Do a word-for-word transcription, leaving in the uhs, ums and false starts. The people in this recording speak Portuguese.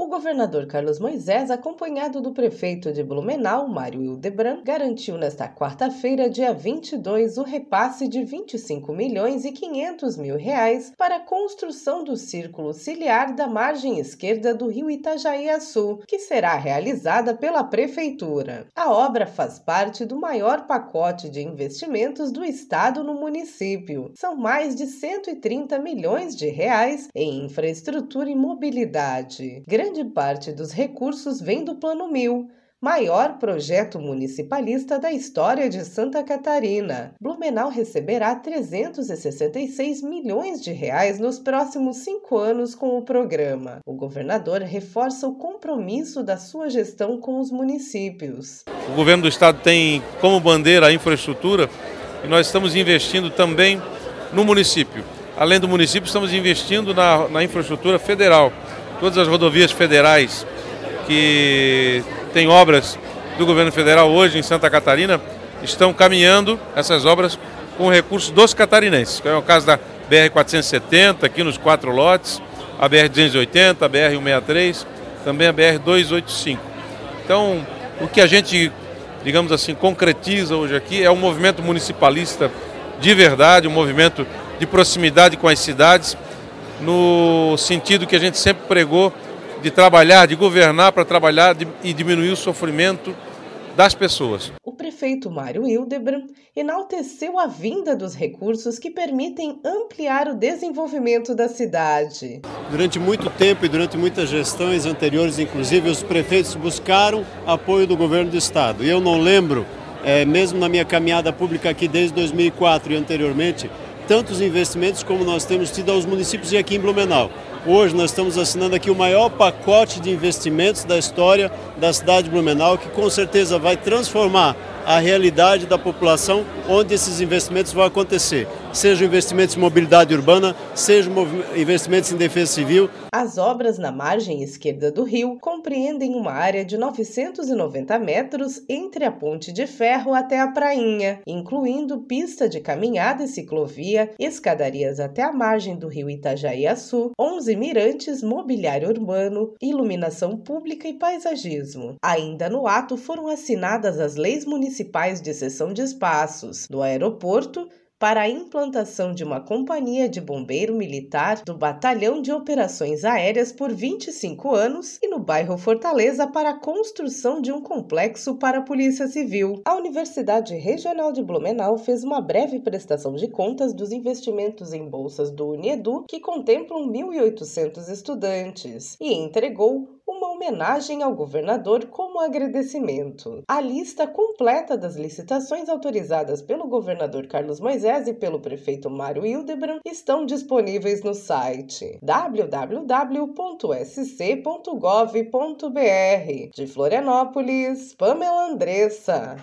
governador Carlos Moisés, acompanhado do prefeito de Blumenau, Mário Hildebrand, garantiu nesta quarta-feira, dia vinte e dois, o repasse de vinte e cinco milhões e quinhentos mil reais para a construção do círculo ciliar da margem esquerda do rio Itajaí-Açu, que será realizada pela prefeitura. A obra faz parte do maior pacote de investimentos do estado no município. São mais de cento e trinta milhões de reais em infraestrutura e mobilidade. Grande parte dos recursos vem do Plano Mil, maior projeto municipalista da história de Santa Catarina. Blumenau receberá trezentos e sessenta e seis milhões de reais nos próximos cinco anos com o programa. O governador reforça o compromisso da sua gestão com os municípios. O governo do estado tem como bandeira a infraestrutura e nós estamos investindo também no município. Além do município, estamos investindo na, na infraestrutura federal. Todas as rodovias federais que têm obras do governo federal hoje em Santa Catarina estão caminhando essas obras com recursos dos catarinenses. É o caso da B R quatrocentos e setenta, aqui nos quatro lotes, a B R duzentos e oitenta, a B R cento e sessenta e três, também a B R duzentos e oitenta e cinco. Então, o que a gente, digamos assim, concretiza hoje aqui é um movimento municipalista de verdade, um movimento de proximidade com as cidades, no sentido que a gente sempre pregou de trabalhar, de governar para trabalhar e diminuir o sofrimento das pessoas. O prefeito Mário Hildebrand enalteceu a vinda dos recursos que permitem ampliar o desenvolvimento da cidade. Durante muito tempo e durante muitas gestões anteriores, inclusive, os prefeitos buscaram apoio do governo do estado. E eu não lembro, é, mesmo na minha caminhada pública aqui desde dois mil e quatro e anteriormente, tantos investimentos como nós temos tido aos municípios e aqui em Blumenau. Hoje nós estamos assinando aqui o maior pacote de investimentos da história da cidade de Blumenau, que com certeza vai transformar a realidade da população onde esses investimentos vão acontecer. Sejam investimentos em mobilidade urbana, sejam investimentos em defesa civil. As obras na margem esquerda do rio compreendem uma área de novecentos e noventa metros entre a ponte de ferro até a prainha, incluindo pista de caminhada e ciclovia, escadarias até a margem do rio Itajaí-Açu, onze mirantes, mobiliário urbano, iluminação pública e paisagismo. Ainda no ato foram assinadas as leis municipais de cessão de espaços do aeroporto para a implantação de uma companhia de bombeiro militar do Batalhão de Operações Aéreas por vinte e cinco anos e no bairro Fortaleza para a construção de um complexo para a Polícia Civil. A Universidade Regional de Blumenau fez uma breve prestação de contas dos investimentos em bolsas do Uniedu, que contemplam mil e oitocentos estudantes, e entregou uma homenagem ao governador como agradecimento. A lista completa das licitações autorizadas pelo governador Carlos Moisés e pelo prefeito Mário Hildebrand estão disponíveis no site w w w ponto s c ponto gov ponto b r. De Florianópolis, Pamela Andressa.